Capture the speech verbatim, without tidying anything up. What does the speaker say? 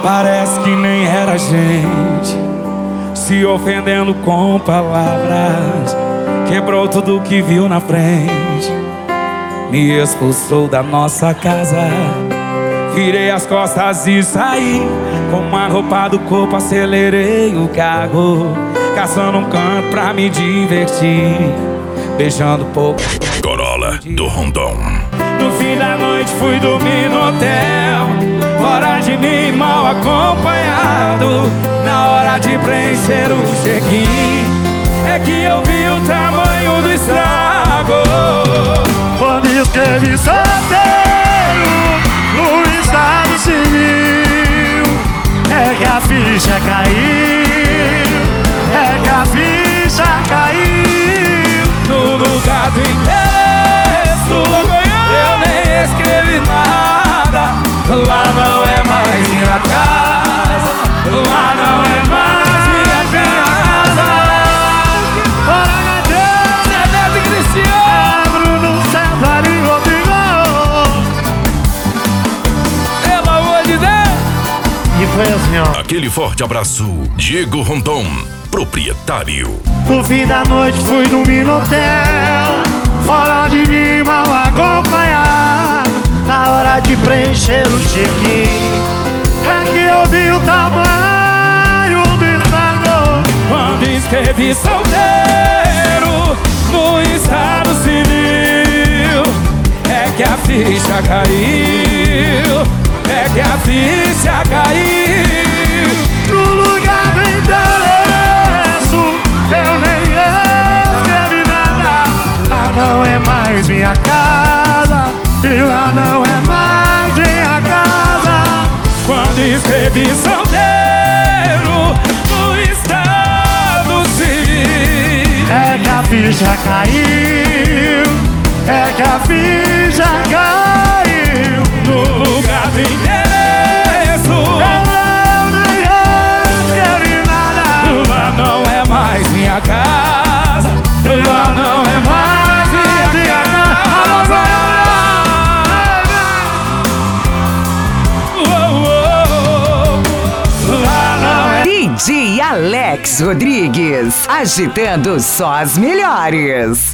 Parece que nem era gente, se ofendendo com palavras. Quebrou tudo que viu na frente, me expulsou da nossa casa. Virei as costas e saí, com uma roupa do corpo acelerei o carro, caçando um canto pra me divertir, beijando pouco Corolla do Rondon. No fim da noite fui dormir no hotel, fora de mim, mal acompanhado. Na hora de preencher o check-in, é que eu vi o tamanho do estrago. Quando escrevi solteiro no estado civil, é que a ficha caiu, é que a ficha caiu. No lugar do endereço eu nem escrevi nada. Lá não é mais minha casa, lá não é mais minha casa. Bora, Matheus! Zé Neto e Cristiano, Bruno César e Rodrigo. pelo amor de Deus. E foi assim, ó. Aquele forte abraço, Diego Rondon, proprietário. No fim da noite fui dormir no hotel, fora de mim, mal acompanhado. Na hora de preencher o check-in, é que eu vi o tamanho do estrago. Quando escrevi solteiro no estado civil, é que a ficha caiu, é que a ficha caiu. No lugar do endereço eu nem escrevi nada. Lá não é mais minha casa, e lá não é mais minha casa. Quando escrevi solteiro no estado civil, É que a ficha caiu, é que a ficha caiu. no lugar do endereço Eu nem escrevi nada. lá não é mais minha casa, lá não é mais minha casa. Oh, oh, lá não é. D J Alex Rodrigues, agitando só as melhores.